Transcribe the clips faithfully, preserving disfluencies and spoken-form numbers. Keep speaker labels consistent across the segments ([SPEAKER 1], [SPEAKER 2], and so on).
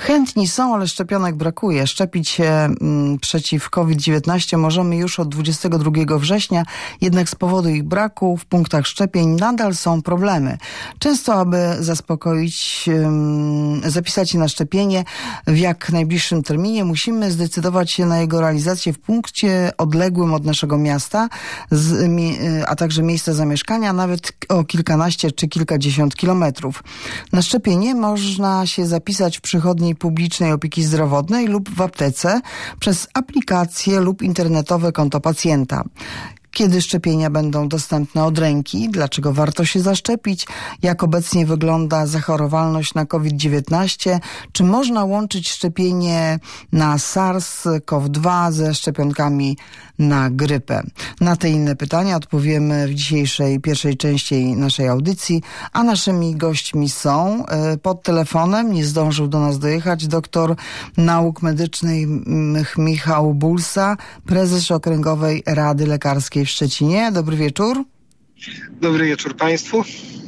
[SPEAKER 1] Chętni są, ale szczepionek brakuje. Szczepić się m, przeciw kowid dziewiętnaście możemy już od dwudziestego drugiego września, jednak z powodu ich braku w punktach szczepień nadal są problemy. Często, aby zaspokoić, m, zapisać się na szczepienie w jak najbliższym terminie, musimy zdecydować się na jego realizację w punkcie odległym od naszego miasta, z, a także miejsca zamieszkania, nawet o kilkanaście czy kilkadziesiąt kilometrów. Na szczepienie można się zapisać w przychodni publicznej opieki zdrowotnej lub w aptece przez aplikację lub internetowe konto pacjenta. Kiedy szczepienia będą dostępne od ręki? Dlaczego warto się zaszczepić? Jak obecnie wygląda zachorowalność na kowid dziewiętnaście? Czy można łączyć szczepienie na SARS CoV dwa ze szczepionkami na grypę? Na te inne pytania odpowiemy w dzisiejszej pierwszej części naszej audycji, a naszymi gośćmi są pod telefonem, nie zdążył do nas dojechać, doktor nauk medycznych Michał Bulsa, prezes Okręgowej Rady Lekarskiej w Szczecinie. Dobry wieczór.
[SPEAKER 2] Dobry wieczór Państwu.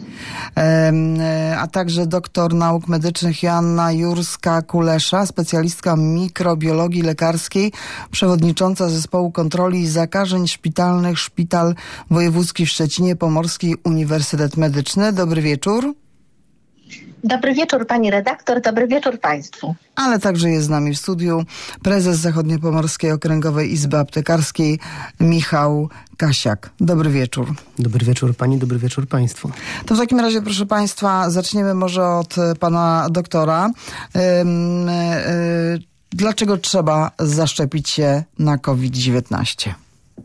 [SPEAKER 1] A także doktor nauk medycznych Joanna Jurska-Kulesza, specjalistka mikrobiologii lekarskiej, przewodnicząca Zespołu Kontroli Zakażeń Szpitalnych Szpital Wojewódzki w Szczecinie Pomorski Uniwersytet Medyczny. Dobry wieczór.
[SPEAKER 3] Dobry wieczór pani redaktor, dobry wieczór Państwu.
[SPEAKER 1] Ale także jest z nami w studiu prezes Zachodniopomorskiej Okręgowej Izby Aptekarskiej Michał Kasiak. Dobry wieczór.
[SPEAKER 4] Dobry wieczór pani, dobry wieczór Państwu.
[SPEAKER 1] To w takim razie, proszę Państwa, zaczniemy może od pana doktora. Ym, y, dlaczego trzeba zaszczepić się na kowid dziewiętnaście?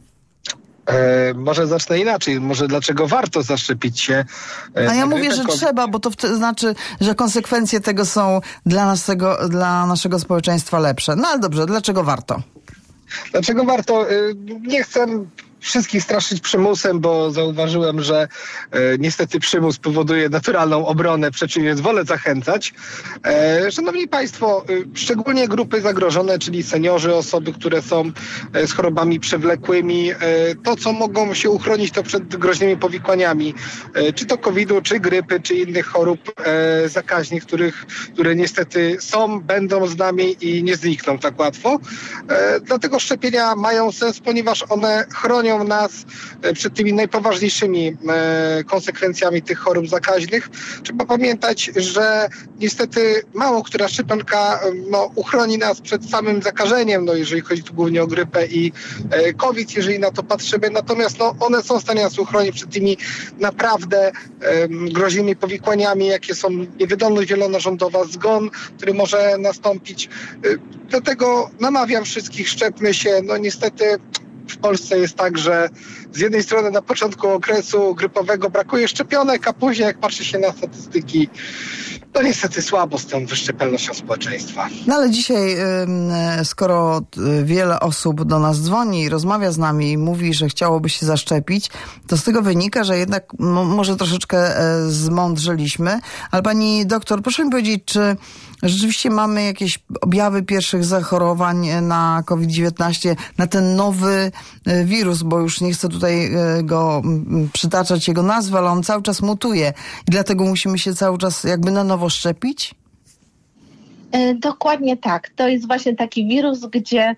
[SPEAKER 2] E, może zacznę inaczej. Może dlaczego warto zaszczepić się? E,
[SPEAKER 1] A ja mówię, że
[SPEAKER 2] COVID.
[SPEAKER 1] trzeba, bo to wtedy znaczy, że konsekwencje tego są dla naszego, dla naszego społeczeństwa lepsze. No ale dobrze, dlaczego warto?
[SPEAKER 2] Dlaczego warto? E, nie chcę wszystkich straszyć przymusem, bo zauważyłem, że e, niestety przymus powoduje naturalną obronę, przeciwnie, wolę zachęcać. E, szanowni Państwo, e, szczególnie grupy zagrożone, czyli seniorzy, osoby, które są e, z chorobami przewlekłymi, e, to co mogą się uchronić, to przed groźnymi powikłaniami, e, czy to kowida, czy grypy, czy innych chorób e, zakaźnych, których, które niestety są, będą z nami i nie znikną tak łatwo. E, dlatego szczepienia mają sens, ponieważ one chronią nas przed tymi najpoważniejszymi e, konsekwencjami tych chorób zakaźnych. Trzeba pamiętać, że niestety mało która szczepionka no, uchroni nas przed samym zakażeniem, no, jeżeli chodzi tu głównie o grypę i e, COVID, jeżeli na to patrzymy. Natomiast no, one są w stanie nas uchronić przed tymi naprawdę e, groźnymi powikłaniami, jakie są niewydolność wielonarządowa, zgon, który może nastąpić. E, dlatego namawiam wszystkich, szczepmy się. No niestety w Polsce jest tak, że z jednej strony na początku okresu grypowego brakuje szczepionek, a później jak patrzy się na statystyki, to niestety słabo z tą wyszczepialnością społeczeństwa.
[SPEAKER 1] No ale dzisiaj, skoro wiele osób do nas dzwoni i rozmawia z nami i mówi, że chciałoby się zaszczepić, to z tego wynika, że jednak mo- może troszeczkę zmądrzeliśmy. Ale pani doktor, proszę mi powiedzieć, czy rzeczywiście mamy jakieś objawy pierwszych zachorowań na kowid dziewiętnaście, na ten nowy wirus, bo już nie chcę tutaj go przytaczać, jego nazwy, ale on cały czas mutuje i dlatego musimy się cały czas jakby na nowo szczepić?
[SPEAKER 3] Dokładnie tak. To jest właśnie taki wirus, gdzie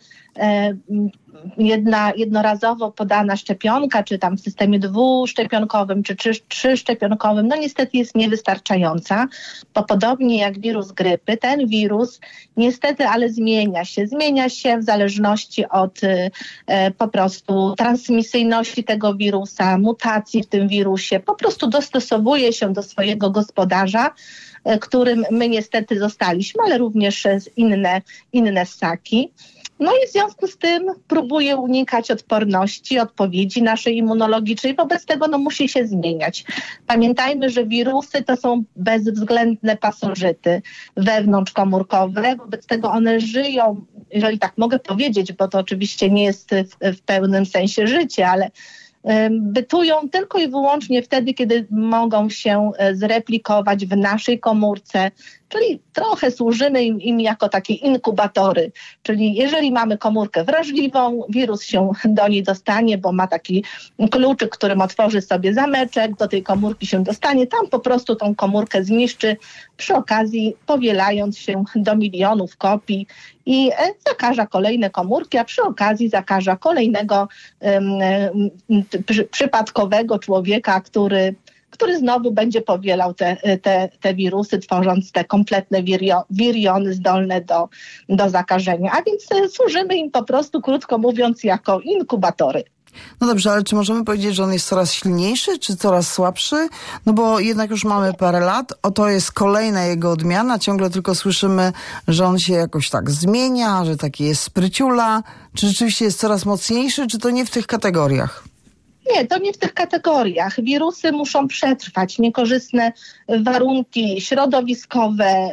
[SPEAKER 3] jedna jednorazowo podana szczepionka, czy tam w systemie dwuszczepionkowym, czy trzy, trzyszczepionkowym, no niestety jest niewystarczająca, bo podobnie jak wirus grypy, ten wirus niestety, ale zmienia się. Zmienia się w zależności od e, po prostu transmisyjności tego wirusa, mutacji w tym wirusie, po prostu dostosowuje się do swojego gospodarza, e, którym my niestety zostaliśmy, ale również inne, inne ssaki. No i w związku z tym próbuje unikać odporności, odpowiedzi naszej immunologicznej. Wobec tego no, musi się zmieniać. Pamiętajmy, że wirusy to są bezwzględne pasożyty wewnątrzkomórkowe. Wobec tego one żyją, jeżeli tak mogę powiedzieć, bo to oczywiście nie jest w, w pełnym sensie życie, ale bytują tylko i wyłącznie wtedy, kiedy mogą się zreplikować w naszej komórce, czyli trochę służymy im, im jako takie inkubatory. Czyli jeżeli mamy komórkę wrażliwą, wirus się do niej dostanie, bo ma taki kluczyk, którym otworzy sobie zameczek, do tej komórki się dostanie, tam po prostu tą komórkę zniszczy, przy okazji powielając się do milionów kopii i zakaża kolejne komórki, a przy okazji zakaża kolejnego um, przy, przypadkowego człowieka, który który znowu będzie powielał te, te, te wirusy, tworząc te kompletne wirio, wiriony zdolne do, do zakażenia. A więc służymy im po prostu, krótko mówiąc, jako inkubatory.
[SPEAKER 1] No dobrze, ale czy możemy powiedzieć, że on jest coraz silniejszy, czy coraz słabszy? No bo jednak już mamy parę lat, oto jest kolejna jego odmiana, ciągle tylko słyszymy, że on się jakoś tak zmienia, że taki jest spryciula. Czy rzeczywiście jest coraz mocniejszy, czy to nie w tych kategoriach?
[SPEAKER 3] Nie, to nie w tych kategoriach. Wirusy muszą przetrwać niekorzystne warunki środowiskowe,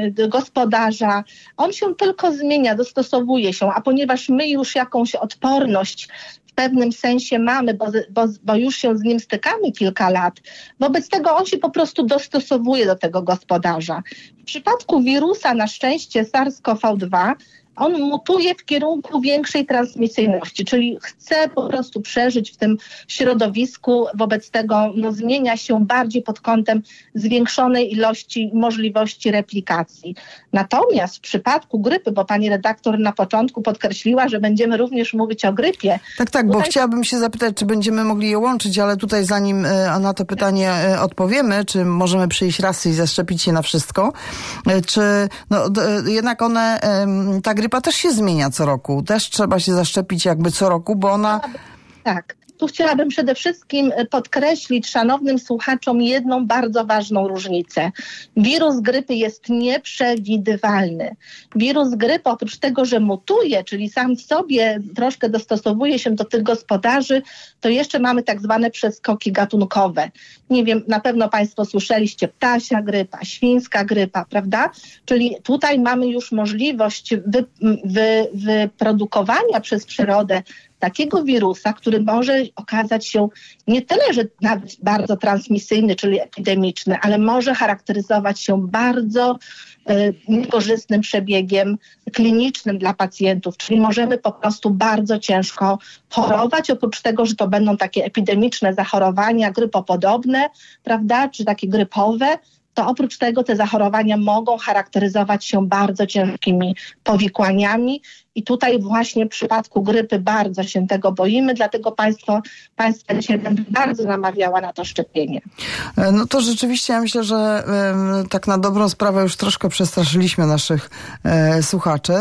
[SPEAKER 3] gospodarza. On się tylko zmienia, dostosowuje się, a ponieważ my już jakąś odporność w pewnym sensie mamy, bo, bo, bo już się z nim stykamy kilka lat, wobec tego on się po prostu dostosowuje do tego gospodarza. W przypadku wirusa na szczęście SARS-CoV dwa on mutuje w kierunku większej transmisyjności, czyli chce po prostu przeżyć w tym środowisku, wobec tego no, zmienia się bardziej pod kątem zwiększonej ilości możliwości replikacji. Natomiast w przypadku grypy, bo pani redaktor na początku podkreśliła, że będziemy również mówić o grypie.
[SPEAKER 1] Tak, tak, tutaj... bo chciałabym się zapytać, czy będziemy mogli je łączyć, ale tutaj zanim na to pytanie odpowiemy, czy możemy przyjść raz i zaszczepić się na wszystko, czy no, jednak one, ta grypa też się zmienia co roku. Też trzeba się zaszczepić jakby co roku, bo ona...
[SPEAKER 3] Tak. Tu chciałabym przede wszystkim podkreślić szanownym słuchaczom jedną bardzo ważną różnicę. Wirus grypy jest nieprzewidywalny. Wirus grypy oprócz tego, że mutuje, czyli sam w sobie troszkę dostosowuje się do tych gospodarzy, to jeszcze mamy tak zwane przeskoki gatunkowe. Nie wiem, na pewno Państwo słyszeliście ptasia grypa, świńska grypa, prawda? Czyli tutaj mamy już możliwość wy, wy, wyprodukowania przez przyrodę takiego wirusa, który może okazać się nie tyle, że nawet bardzo transmisyjny, czyli epidemiczny, ale może charakteryzować się bardzo y, niekorzystnym przebiegiem klinicznym dla pacjentów, czyli możemy po prostu bardzo ciężko chorować, oprócz tego, że to będą takie epidemiczne zachorowania grypopodobne, prawda, czy takie grypowe, to oprócz tego te zachorowania mogą charakteryzować się bardzo ciężkimi powikłaniami. I tutaj właśnie w przypadku grypy bardzo się tego boimy, dlatego Państwo, Państwa dzisiaj będę bardzo namawiała na to szczepienie.
[SPEAKER 1] No to rzeczywiście ja myślę, że y, tak na dobrą sprawę już troszkę przestraszyliśmy naszych y, słuchaczy,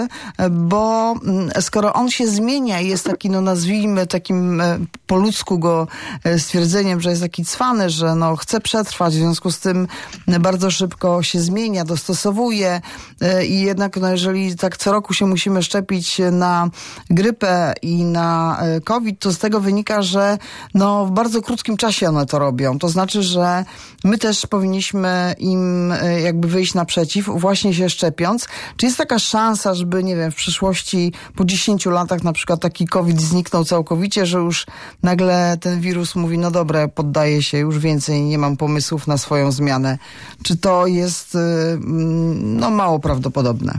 [SPEAKER 1] bo y, skoro on się zmienia i jest taki, no nazwijmy takim y, po ludzku go y, stwierdzeniem, że jest taki cwany, że no chce przetrwać, w związku z tym y, bardzo szybko się zmienia, dostosowuje y, i jednak no jeżeli tak co roku się musimy szczepić na grypę i na COVID, to z tego wynika, że no w bardzo krótkim czasie one to robią. To znaczy, że my też powinniśmy im jakby wyjść naprzeciw, właśnie się szczepiąc. Czy jest taka szansa, żeby, nie wiem, w przyszłości po dziesięciu latach na przykład taki COVID zniknął całkowicie, że już nagle ten wirus mówi, no dobra, poddaję się, już więcej nie mam pomysłów na swoją zmianę. Czy to jest no mało prawdopodobne?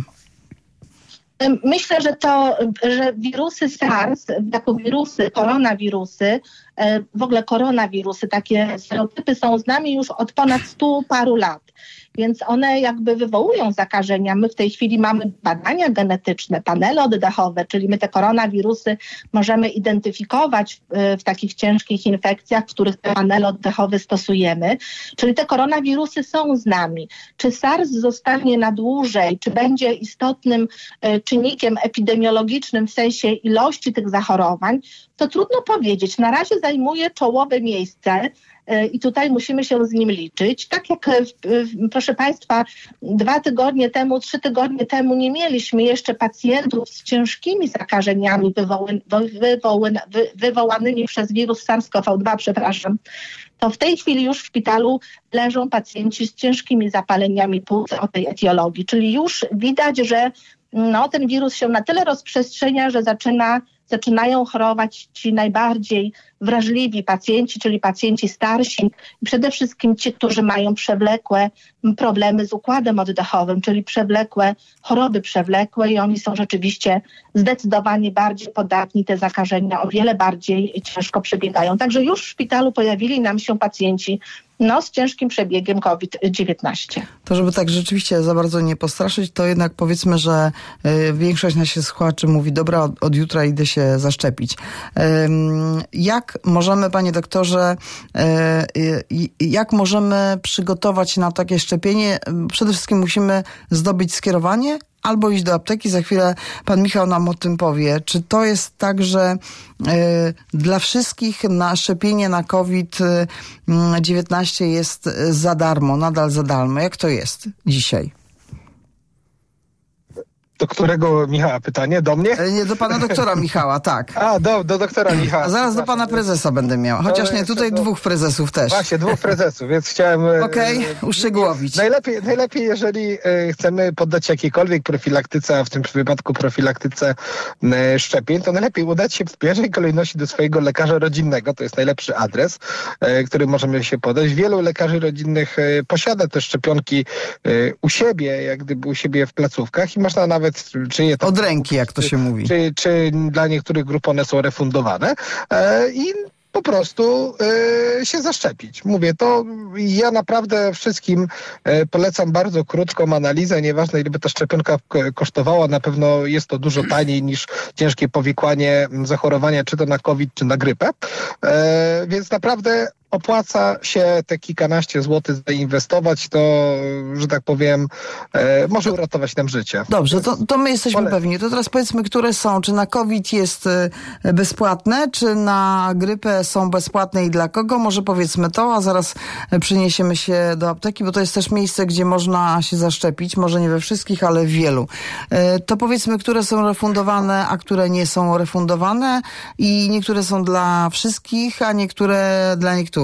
[SPEAKER 3] Myślę, że to, że wirusy SARS, jako wirusy, koronawirusy, w ogóle koronawirusy, takie stereotypy są z nami już od ponad stu paru lat. Więc one jakby wywołują zakażenia. My w tej chwili mamy badania genetyczne, panele oddechowe, czyli my te koronawirusy możemy identyfikować w, w takich ciężkich infekcjach, w których te panele oddechowe stosujemy. Czyli te koronawirusy są z nami. Czy SARS zostanie na dłużej, czy będzie istotnym y, czynnikiem epidemiologicznym w sensie ilości tych zachorowań, to trudno powiedzieć. Na razie zajmuje czołowe miejsce i tutaj musimy się z nim liczyć. Tak jak, proszę Państwa, dwa tygodnie temu, trzy tygodnie temu nie mieliśmy jeszcze pacjentów z ciężkimi zakażeniami wywoły, wywoły, wywołanymi przez wirus SARS-CoV dwa, przepraszam, to w tej chwili już w szpitalu leżą pacjenci z ciężkimi zapaleniami płuc o tej etiologii. Czyli już widać, że no, ten wirus się na tyle rozprzestrzenia, że zaczyna zaczynają chorować ci najbardziej wrażliwi pacjenci, czyli pacjenci starsi, przede wszystkim ci, którzy mają przewlekłe problemy z układem oddechowym, czyli przewlekłe choroby przewlekłe i oni są rzeczywiście zdecydowanie bardziej podatni, te zakażenia o wiele bardziej ciężko przebiegają. Także już w szpitalu pojawili nam się pacjenci no, z ciężkim przebiegiem COVID dziewiętnaście.
[SPEAKER 1] To żeby tak rzeczywiście za bardzo nie postraszyć, to jednak powiedzmy, że y, większość naszych słuchaczy mówi, dobra, od, od jutra idę się zaszczepić. Ym, jak możemy, panie doktorze, y, y, jak możemy przygotować się na takie szczepienie? Przede wszystkim musimy zdobyć skierowanie, albo iść do apteki. Za chwilę pan Michał nam o tym powie. Czy to jest tak, że y, dla wszystkich na szczepienie na COVID dziewiętnaście jest za darmo, nadal za darmo? Jak to jest dzisiaj?
[SPEAKER 2] Do którego Michała pytanie? Do mnie?
[SPEAKER 1] Nie, do pana doktora Michała, tak.
[SPEAKER 2] A, do, do doktora Michała.
[SPEAKER 1] A zaraz do pana prezesa będę miał. Chociaż nie, tutaj
[SPEAKER 2] do...
[SPEAKER 1] dwóch prezesów też.
[SPEAKER 2] Właśnie, dwóch prezesów, więc chciałem...
[SPEAKER 1] Okej, okay, uszczegółowić.
[SPEAKER 2] Najlepiej, najlepiej, jeżeli e, chcemy poddać się jakiejkolwiek profilaktyce, a w tym wypadku profilaktyce e, szczepień, to najlepiej udać się w pierwszej kolejności do swojego lekarza rodzinnego. To jest najlepszy adres, e, który możemy się podać. Wielu lekarzy rodzinnych e, posiada te szczepionki e, u siebie, jak gdyby u siebie w placówkach i można nawet Czy je tam,
[SPEAKER 1] od ręki, jak to się
[SPEAKER 2] czy,
[SPEAKER 1] mówi.
[SPEAKER 2] Czy, czy dla niektórych grup one są refundowane e, i po prostu e, się zaszczepić. Mówię, to ja naprawdę wszystkim e, polecam bardzo krótką analizę, nieważne ile by ta szczepionka k- kosztowała, na pewno jest to dużo taniej niż ciężkie powikłanie zachorowania, czy to na COVID, czy na grypę. E, więc naprawdę opłaca się te kilkanaście złotych zainwestować, to, że tak powiem, e, może uratować nam życie.
[SPEAKER 1] Dobrze, to, to my jesteśmy
[SPEAKER 2] Polecam.
[SPEAKER 1] pewni. To teraz powiedzmy, które są, czy na COVID jest e, bezpłatne, czy na grypę są bezpłatne i dla kogo? Może powiedzmy to, a zaraz przeniesiemy się do apteki, bo to jest też miejsce, gdzie można się zaszczepić, może nie we wszystkich, ale w wielu. E, to powiedzmy, które są refundowane, a które nie są refundowane i niektóre są dla wszystkich, a niektóre dla niektórych.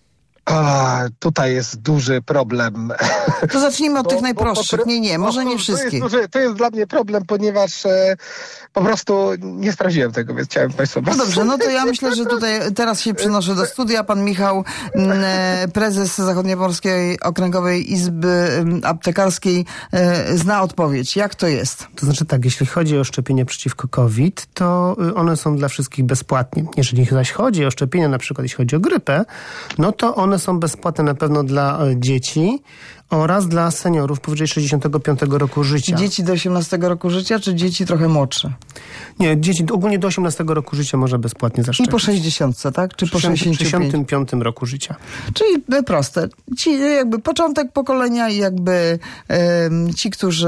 [SPEAKER 2] A, tutaj jest duży problem.
[SPEAKER 1] To zacznijmy od
[SPEAKER 2] Bo-
[SPEAKER 1] tych
[SPEAKER 2] bo-
[SPEAKER 1] najprostszych.
[SPEAKER 2] bo-
[SPEAKER 1] Nie, nie, może
[SPEAKER 2] bo
[SPEAKER 1] nie
[SPEAKER 2] to
[SPEAKER 1] wszystkich.
[SPEAKER 2] jest, duży, to jest dla mnie problem, ponieważ e, po prostu nie sprawdziłem tego, więc chciałem Państwu...
[SPEAKER 1] No dobrze, no to ja myślę, że tutaj teraz się przenoszę do studia. Pan Michał, m, prezes Zachodniopomorskiej Okręgowej Izby m, Aptekarskiej, e, zna odpowiedź. Jak to jest?
[SPEAKER 4] To znaczy tak, jeśli chodzi o szczepienia przeciwko COVID, to y, one są dla wszystkich bezpłatnie. Jeżeli zaś chodzi o szczepienia, na przykład jeśli chodzi o grypę, no to one są bezpłatne na pewno dla y, dzieci oraz dla seniorów powyżej sześćdziesiątego piątego roku życia.
[SPEAKER 1] Dzieci do osiemnastego roku życia, czy dzieci trochę młodsze?
[SPEAKER 4] Nie, dzieci ogólnie do osiemnastego roku życia można bezpłatnie
[SPEAKER 1] I
[SPEAKER 4] zaszczepić.
[SPEAKER 1] po sześćdziesiątce, tak? Czy po
[SPEAKER 4] W
[SPEAKER 1] sześćdziesięciu
[SPEAKER 4] sześćdziesiątym piątym roku życia.
[SPEAKER 1] Czyli proste. Ci jakby początek pokolenia i jakby em, ci, którzy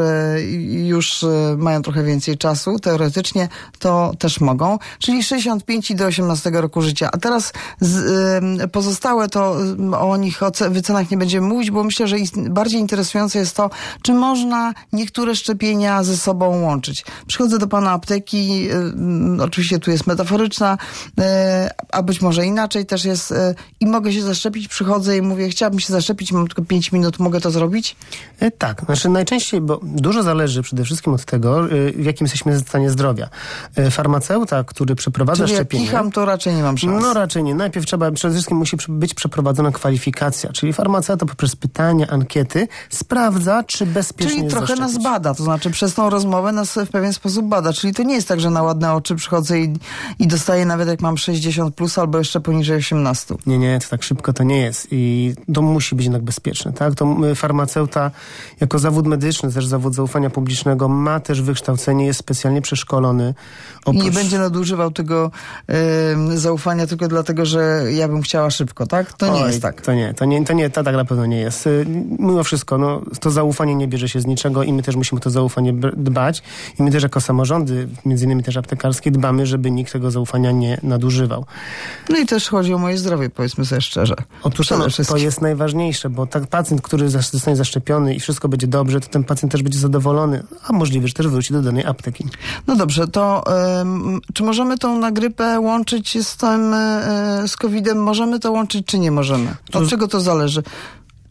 [SPEAKER 1] już e, mają trochę więcej czasu, teoretycznie, to też mogą. Czyli sześćdziesiąt pięć i do osiemnastego roku życia. A teraz z, em, pozostałe to em, o nich, o ce- wycenach nie będziemy mówić, bo myślę, że ist- bardziej interesujące jest to, czy można niektóre szczepienia ze sobą łączyć. Przychodzę do pana apteki, em, oczywiście tu jest metaforyczna, e, a być może inaczej też jest e, i mogę się zaszczepić, przychodzę i mówię, chciałabym się zaszczepić, mam tylko pięć minut, mogę to zrobić?
[SPEAKER 4] E, tak, znaczy najczęściej, bo dużo zależy przede wszystkim od tego, y, w jakim jesteśmy stanie zdrowia. E, farmaceuta, który przeprowadza
[SPEAKER 1] Czyli jak
[SPEAKER 4] szczepienie...
[SPEAKER 1] kicham, to raczej nie mam szans.
[SPEAKER 4] No raczej nie. Najpierw trzeba, przede wszystkim musi przy- być przeprowadzona kwalifikacja, czyli farmaceuta poprzez pytania, ankiety sprawdza, czy bezpiecznie
[SPEAKER 1] Czyli
[SPEAKER 4] jest
[SPEAKER 1] trochę nas
[SPEAKER 4] zaszczepić.
[SPEAKER 1] bada, to znaczy przez tą rozmowę nas w pewien sposób bada. Czyli to nie jest tak, że na ładne oczy przychodzę i, i dostaję nawet jak mam sześćdziesiąt plus albo jeszcze poniżej osiemnaście.
[SPEAKER 4] Nie, nie, to tak szybko to nie jest i to musi być jednak bezpieczne, tak? To y, farmaceuta jako zawód medyczny, też zawód zaufania publicznego ma też wykształcenie, jest specjalnie przeszkolony.
[SPEAKER 1] I
[SPEAKER 4] Oprócz...
[SPEAKER 1] nie będzie nadużywał tego y, zaufania tylko dlatego, że ja bym chciała szybko, tak? To nie
[SPEAKER 4] Oj,
[SPEAKER 1] jest tak.
[SPEAKER 4] To nie, to nie, to nie, to tak na pewno nie jest. Y, Mimo wszystko, no, to zaufanie nie bierze się z niczego i my też musimy o to zaufanie br- dbać i my też jako samorządy, między innymi też aptekarskie, dbamy, żeby nikt tego zaufania nie nadużywał.
[SPEAKER 1] No i też chodzi o moje zdrowie, powiedzmy sobie szczerze.
[SPEAKER 4] Otóż
[SPEAKER 1] Przede
[SPEAKER 4] to, to
[SPEAKER 1] wszystkim.
[SPEAKER 4] jest najważniejsze, bo tak pacjent, który zas- zostanie zaszczepiony i wszystko będzie dobrze, to ten pacjent też będzie zadowolony, a możliwe, że też wróci do danej apteki.
[SPEAKER 1] No dobrze, to ym, czy możemy tą na grypę łączyć z tym, y, z kowidem? Możemy to łączyć, czy nie możemy? Od
[SPEAKER 4] To-
[SPEAKER 1] czego to zależy?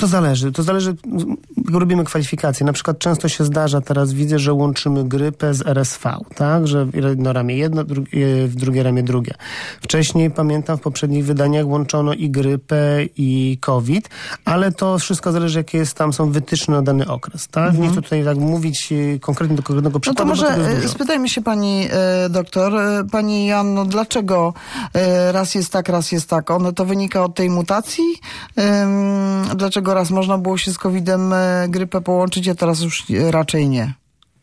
[SPEAKER 4] To zależy. To zależy, robimy kwalifikacje. Na przykład często się zdarza, teraz widzę, że łączymy grypę z R S V, tak? Że jedno ramię jedno, drugie, w drugie ramię drugie. Wcześniej, pamiętam, w poprzednich wydaniach łączono i grypę, i COVID, ale to wszystko zależy, jakie jest, tam są wytyczne na dany okres, tak? Mhm. Nie chcę tutaj tak mówić konkretnie do konkretnego przykładu.
[SPEAKER 1] No to może spytajmy się pani e, doktor. E, pani Joanno, dlaczego e, raz jest tak, raz jest tak? One to wynika od tej mutacji? E, dlaczego raz można było się z kowidem e, grypę połączyć, a teraz już raczej nie?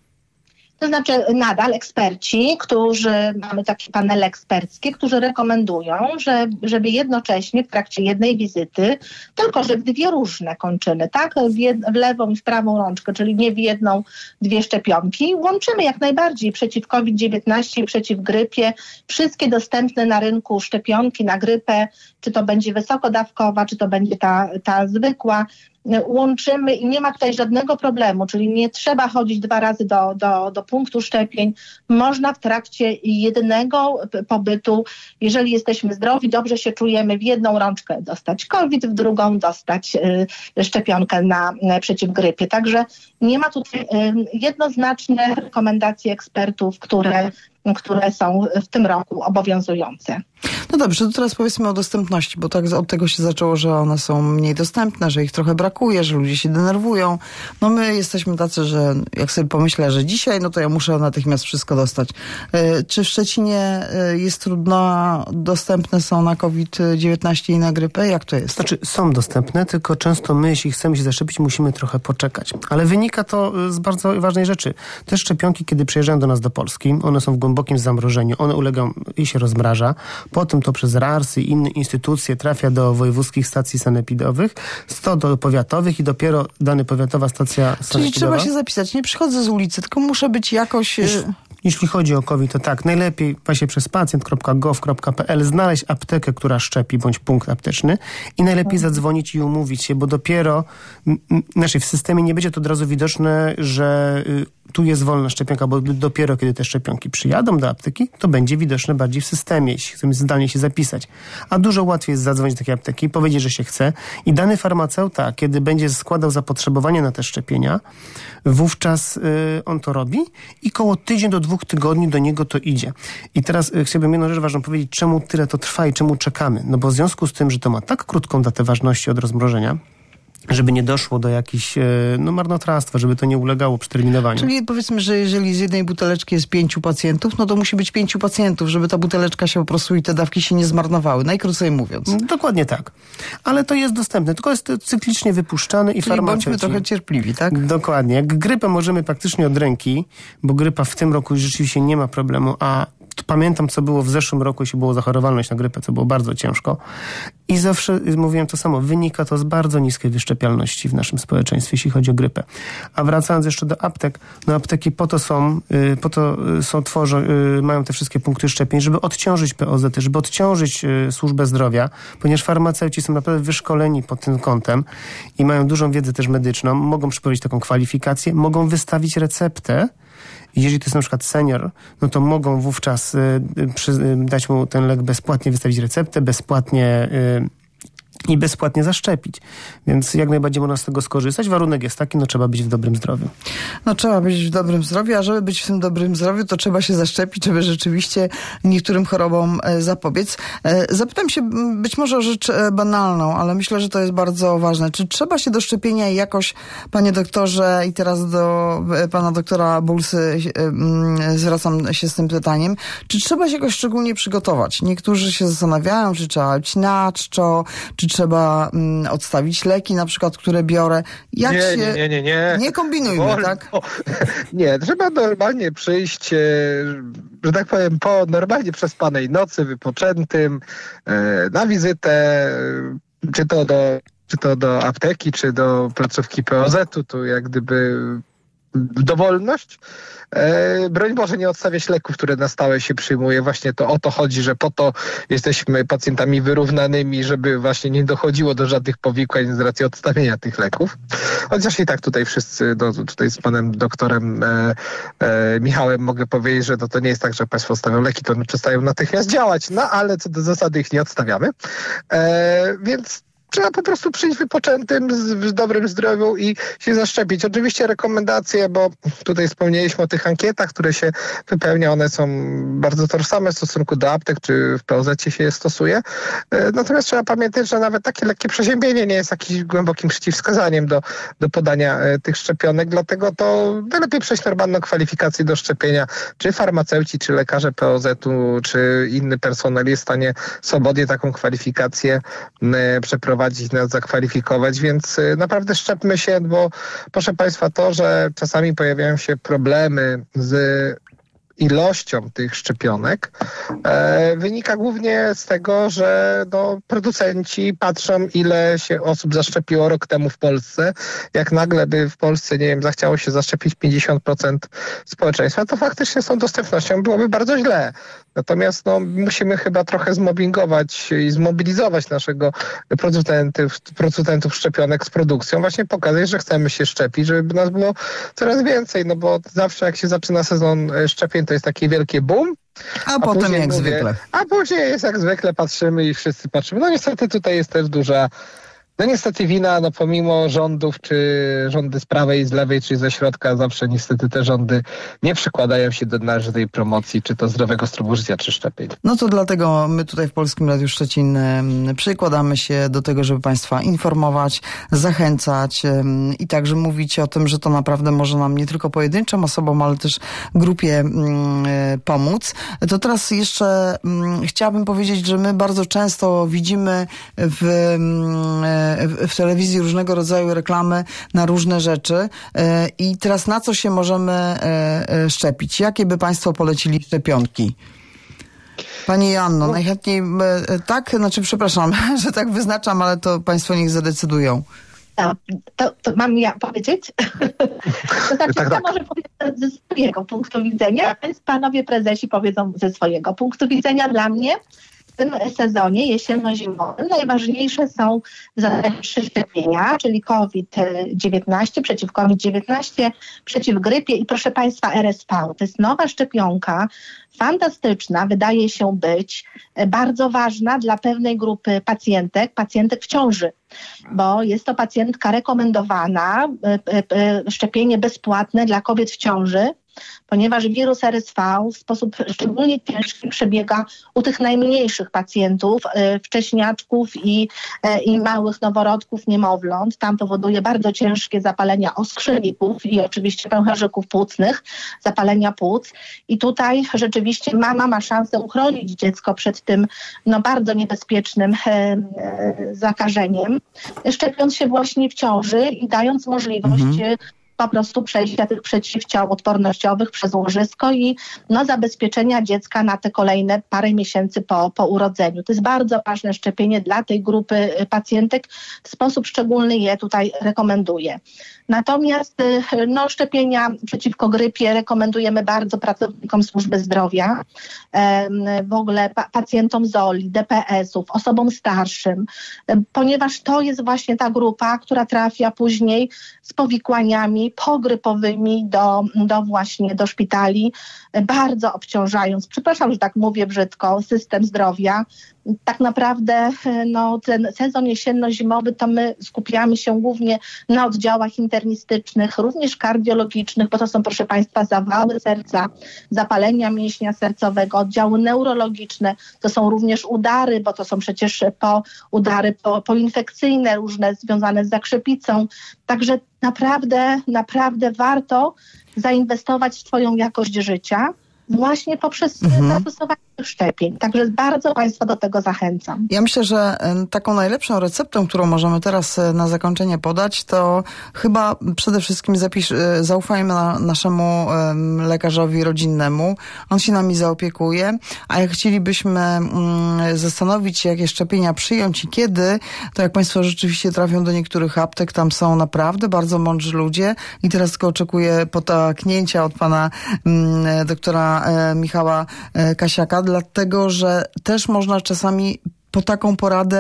[SPEAKER 3] To znaczy nadal eksperci, którzy, mamy takie panele eksperckie, którzy rekomendują, że, żeby jednocześnie w trakcie jednej wizyty, tylko że w dwie różne kończyny, tak, w, jed, w lewą i w prawą rączkę, czyli nie w jedną, dwie szczepionki, łączymy jak najbardziej przeciw COVID dziewiętnaście i przeciw grypie, wszystkie dostępne na rynku szczepionki na grypę, czy to będzie wysokodawkowa, czy to będzie ta, ta zwykła, łączymy i nie ma tutaj żadnego problemu, czyli nie trzeba chodzić dwa razy do, do, do punktu szczepień. Można w trakcie jednego pobytu, jeżeli jesteśmy zdrowi, dobrze się czujemy, w jedną rączkę dostać COVID, w drugą dostać y, szczepionkę na, na przeciw grypie. Także nie ma tutaj y, jednoznaczne rekomendacje ekspertów, które które są w tym roku obowiązujące.
[SPEAKER 1] No dobrze, to teraz powiedzmy o dostępności, bo tak od tego się zaczęło, że one są mniej dostępne, że ich trochę brakuje, że ludzie się denerwują. No my jesteśmy tacy, że jak sobie pomyślę, że dzisiaj, no to ja muszę natychmiast wszystko dostać. Czy w Szczecinie jest trudno, dostępne są na COVID dziewiętnaście i na grypę? Jak to jest?
[SPEAKER 4] Znaczy są dostępne, tylko często my, jeśli chcemy się zaszczepić, musimy trochę poczekać. Ale wynika to z bardzo ważnej rzeczy. Te szczepionki, kiedy przyjeżdżają do nas do Polski, one są w głębokim zamrożeniu, one ulegają i się rozmraża. Potem to przez R A R S y i inne instytucje trafia do wojewódzkich stacji sanepidowych, sto do powiatowych i dopiero dana powiatowa stacja sanepidowa.
[SPEAKER 1] Czyli trzeba się zapisać. Nie przychodzę z ulicy, tylko muszę być jakoś...
[SPEAKER 4] Jeśli, jeśli chodzi o COVID, to tak, najlepiej właśnie przez pacjent kropka gov kropka p l znaleźć aptekę, która szczepi, bądź punkt apteczny i najlepiej zadzwonić i umówić się, bo dopiero znaczy w systemie nie będzie to od razu widoczne, że y, tu jest wolna szczepionka, bo dopiero kiedy te szczepionki przyjadą do apteki, to będzie widoczne bardziej w systemie, jeśli chcemy zdalnie się zapisać. A dużo łatwiej jest zadzwonić do takiej apteki, powiedzieć, że się chce i dany farmaceuta, kiedy będzie składał zapotrzebowanie na te szczepienia, wówczas y, on to robi i koło tydzień do dwóch tygodni do niego to idzie. I teraz y, chciałbym jedną rzecz ważną powiedzieć, czemu tyle to trwa i czemu czekamy. No bo w związku z tym, że to ma tak krótką datę ważności od rozmrożenia, żeby nie doszło do jakichś no, marnotrawstwa, żeby to nie ulegało przeterminowaniu.
[SPEAKER 1] Czyli powiedzmy, że jeżeli z jednej buteleczki jest pięciu pacjentów, no to musi być pięciu pacjentów, żeby ta buteleczka się po prostu i te dawki się nie zmarnowały, najkrócej mówiąc.
[SPEAKER 4] Dokładnie tak. Ale to jest dostępne, tylko jest cyklicznie wypuszczane i
[SPEAKER 1] Czyli
[SPEAKER 4] farmaceuci...
[SPEAKER 1] bądźmy trochę cierpliwi, tak?
[SPEAKER 4] Dokładnie. Jak grypę możemy praktycznie od ręki, bo grypa w tym roku rzeczywiście nie ma problemu, a pamiętam, co było w zeszłym roku, jeśli było zachorowalność na grypę, co było bardzo ciężko. I zawsze mówiłem to samo. Wynika to z bardzo niskiej wyszczepialności w naszym społeczeństwie, jeśli chodzi o grypę. A wracając jeszcze do aptek, no apteki po to są, po to są, tworzą, mają te wszystkie punkty szczepień, żeby odciążyć P O Z y, żeby odciążyć służbę zdrowia, ponieważ farmaceuci są naprawdę wyszkoleni pod tym kątem i mają dużą wiedzę też medyczną, mogą przeprowadzić taką kwalifikację, mogą wystawić receptę. Jeżeli to jest na przykład senior, no to mogą wówczas y, przy, y, dać mu ten lek bezpłatnie, wystawić receptę, bezpłatnie y, i bezpłatnie zaszczepić. Więc jak najbardziej można z tego skorzystać. Warunek jest taki, no trzeba być w dobrym zdrowiu.
[SPEAKER 1] No trzeba być w dobrym zdrowiu, a żeby być w tym dobrym zdrowiu, to trzeba się zaszczepić, żeby rzeczywiście niektórym chorobom e, zapobiec. E, zapytam się być może o rzecz e, banalną, ale myślę, że to jest bardzo ważne. Czy trzeba się do szczepienia jakoś, panie doktorze, i teraz do e, pana doktora Bulsy e, zwracam się z tym pytaniem, czy trzeba się jakoś szczególnie przygotować? Niektórzy się zastanawiają, czy trzeba być na czczo, czy trzeba mm, odstawić leki, na przykład, które biorę. Jak
[SPEAKER 2] nie,
[SPEAKER 1] się...
[SPEAKER 2] nie, nie, nie, nie.
[SPEAKER 1] Nie kombinujmy, Wolno. tak?
[SPEAKER 2] Nie, trzeba normalnie przyjść, że tak powiem, po normalnie przespanej nocy, wypoczętym, na wizytę, czy to do, czy to do apteki, czy do placówki P O Z u, tu jak gdyby dowolność. E, broń Boże, nie odstawiać leków, które na stałe się przyjmuje. Właśnie to o to chodzi, że po to jesteśmy pacjentami wyrównanymi, żeby właśnie nie dochodziło do żadnych powikłań z racji odstawienia tych leków. Chociaż i tak tutaj wszyscy, no, tutaj z panem doktorem e, e, Michałem mogę powiedzieć, że to, to nie jest tak, że państwo odstawią leki, to one przestają natychmiast działać, no ale co do zasady ich nie odstawiamy. E, więc trzeba po prostu przyjść wypoczętym, z, w dobrym zdrowiu i się zaszczepić. Oczywiście rekomendacje, bo tutaj wspomnieliśmy o tych ankietach, które się wypełnia, one są bardzo tożsame w stosunku do aptek, czy w P O Z się je stosuje. Natomiast trzeba pamiętać, że nawet takie lekkie przeziębienie nie jest jakimś głębokim przeciwwskazaniem do, do podania tych szczepionek, dlatego to najlepiej przejść normalną kwalifikację do szczepienia, czy farmaceuci, czy lekarze P O Z-u, czy inny personel jest w stanie swobodnie taką kwalifikację przeprowadzić, nas zakwalifikować, więc naprawdę szczepmy się, bo proszę Państwa, to, że czasami pojawiają się problemy z ilością tych szczepionek e, wynika głównie z tego, że no, producenci patrzą, ile się osób zaszczepiło rok temu w Polsce. Jak nagle by w Polsce, nie wiem, zachciało się zaszczepić pięćdziesiąt procent społeczeństwa, to faktycznie z tą dostępnością byłoby bardzo źle. Natomiast no, musimy chyba trochę zmobbingować i zmobilizować naszego producentów, producentów szczepionek z produkcją, właśnie pokazać, że chcemy się szczepić, żeby nas było coraz więcej, no bo zawsze jak się zaczyna sezon szczepień, to jest taki wielki boom.
[SPEAKER 1] A, a potem jak
[SPEAKER 2] mówię,
[SPEAKER 1] zwykle.
[SPEAKER 2] A później jest jak zwykle, patrzymy i wszyscy patrzymy. No niestety tutaj jest też duża No niestety wina, no pomimo rządów, czy rządy z prawej, z lewej, czy ze środka, zawsze niestety te rządy nie przykładają się do należytej promocji, czy to zdrowego stylu życia, czy szczepień.
[SPEAKER 1] No to dlatego my tutaj w Polskim Radiu Szczecin przykładamy się do tego, żeby Państwa informować, zachęcać i także mówić o tym, że to naprawdę może nam nie tylko pojedynczym osobom, ale też grupie pomóc. To teraz jeszcze chciałabym powiedzieć, że my bardzo często widzimy w w telewizji różnego rodzaju reklamy na różne rzeczy i teraz na co się możemy szczepić? Jakie by Państwo polecili szczepionki? Pani Joanno, no. najchętniej tak, znaczy przepraszam, że tak wyznaczam, ale to Państwo niech zadecydują.
[SPEAKER 3] No, to, to mam ja powiedzieć? To znaczy, tak, ja tak. może powiedzieć ze swojego punktu widzenia, a panowie prezesi powiedzą ze swojego punktu widzenia. Dla mnie w tym sezonie jesienno-zimowym najważniejsze są trzy szczepienia, czyli COVID dziewiętnaście, przeciw COVID dziewiętnaście, przeciw grypie i proszę Państwa R S V. To jest nowa szczepionka, fantastyczna, wydaje się być, bardzo ważna dla pewnej grupy pacjentek, pacjentek w ciąży, bo jest to pacjentka rekomendowana, szczepienie bezpłatne dla kobiet w ciąży, ponieważ wirus R S V w sposób szczególnie ciężki przebiega u tych najmniejszych pacjentów, wcześniaczków i, i małych noworodków, niemowląt. Tam powoduje bardzo ciężkie zapalenia oskrzelników i oczywiście pęcherzyków płucnych, zapalenia płuc. I tutaj rzeczywiście mama ma szansę uchronić dziecko przed tym no, bardzo niebezpiecznym e, e, zakażeniem, szczepiąc się właśnie w ciąży i dając możliwość mhm. po prostu przejścia tych przeciwciał odpornościowych przez łożysko i no, zabezpieczenia dziecka na te kolejne parę miesięcy po, po urodzeniu. To jest bardzo ważne szczepienie dla tej grupy pacjentek. W sposób szczególny je tutaj rekomenduję. Natomiast no, szczepienia przeciwko grypie rekomendujemy bardzo pracownikom służby zdrowia, w ogóle pa- pacjentom Z O L I, D P S-ów, osobom starszym, ponieważ to jest właśnie ta grupa, która trafia później z powikłaniami pogrypowymi do, do właśnie do szpitali, bardzo obciążając, przepraszam, że tak mówię brzydko, system zdrowia. Tak naprawdę no, ten sezon jesienno-zimowy to my skupiamy się głównie na oddziałach internistycznych, również kardiologicznych, bo to są, proszę Państwa, zawały serca, zapalenia mięśnia sercowego, oddziały neurologiczne, to są również udary, bo to są przecież po, udary po, poinfekcyjne, różne związane z zakrzepicą. Także naprawdę, naprawdę warto zainwestować w swoją jakość życia właśnie poprzez mhm. zastosowanie szczepień. Także bardzo Państwa do tego zachęcam.
[SPEAKER 1] Ja myślę, że taką najlepszą receptą, którą możemy teraz na zakończenie podać, to chyba przede wszystkim zapisz, zaufajmy na naszemu lekarzowi rodzinnemu. On się nami zaopiekuje, a jak chcielibyśmy zastanowić się, jakie szczepienia przyjąć i kiedy, to jak Państwo rzeczywiście trafią do niektórych aptek, tam są naprawdę bardzo mądrzy ludzie i teraz tylko oczekuję potaknięcia od pana doktora Michała Kasiaka, dlatego że też można czasami po taką poradę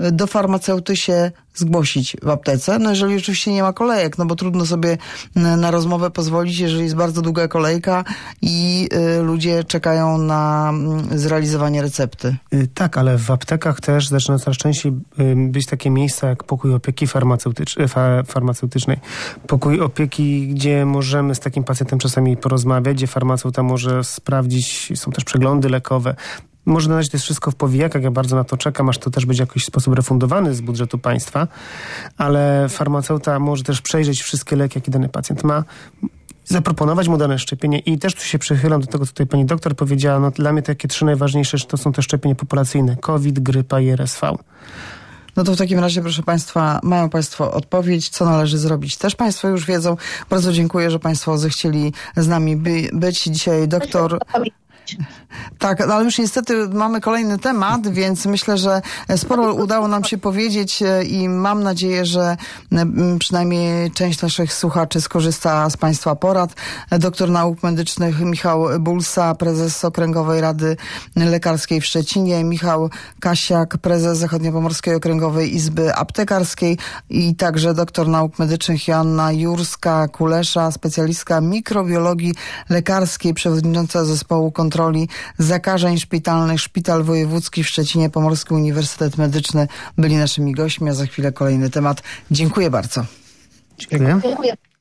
[SPEAKER 1] do farmaceuty się zgłosić w aptece? No jeżeli oczywiście nie ma kolejek, no bo trudno sobie na rozmowę pozwolić, jeżeli jest bardzo długa kolejka i y, ludzie czekają na y, zrealizowanie recepty.
[SPEAKER 4] Y, tak, ale w aptekach też zaczyna coraz częściej y, być takie miejsca jak pokój opieki farmaceutycz- fa- farmaceutycznej. Pokój opieki, gdzie możemy z takim pacjentem czasami porozmawiać, gdzie farmaceuta może sprawdzić, są też przeglądy lekowe. Może na razie to jest wszystko w powijakach, ja bardzo na to czekam, aż to też będzie w jakiś sposób refundowany z budżetu państwa, ale farmaceuta może też przejrzeć wszystkie leki, jakie dany pacjent ma, zaproponować mu dane szczepienie i też tu się przychylam do tego, co tutaj pani doktor powiedziała, no dla mnie takie trzy najważniejsze to są te szczepienia populacyjne, COVID, grypa i R S V.
[SPEAKER 1] No to w takim razie, proszę Państwa, mają Państwo odpowiedź, co należy zrobić. Też Państwo już wiedzą. Bardzo dziękuję, że Państwo zechcieli z nami by, być. Dzisiaj doktor... Tak, ale już niestety mamy kolejny temat, więc myślę, że sporo udało nam się powiedzieć i mam nadzieję, że przynajmniej część naszych słuchaczy skorzysta z Państwa porad. Doktor nauk medycznych Michał Bulsa, prezes Okręgowej Rady Lekarskiej w Szczecinie, Michał Kasiak, prezes Zachodniopomorskiej Okręgowej Izby Aptekarskiej i także doktor nauk medycznych Joanna Jurska-Kulesza, specjalistka mikrobiologii lekarskiej, przewodnicząca zespołu kontroli zakażeń szpitalnych, Szpital Wojewódzki w Szczecinie, Pomorski Uniwersytet Medyczny byli naszymi gośćmi, a za chwilę kolejny temat. Dziękuję bardzo.
[SPEAKER 4] Dziękuję.
[SPEAKER 3] Dziękuję.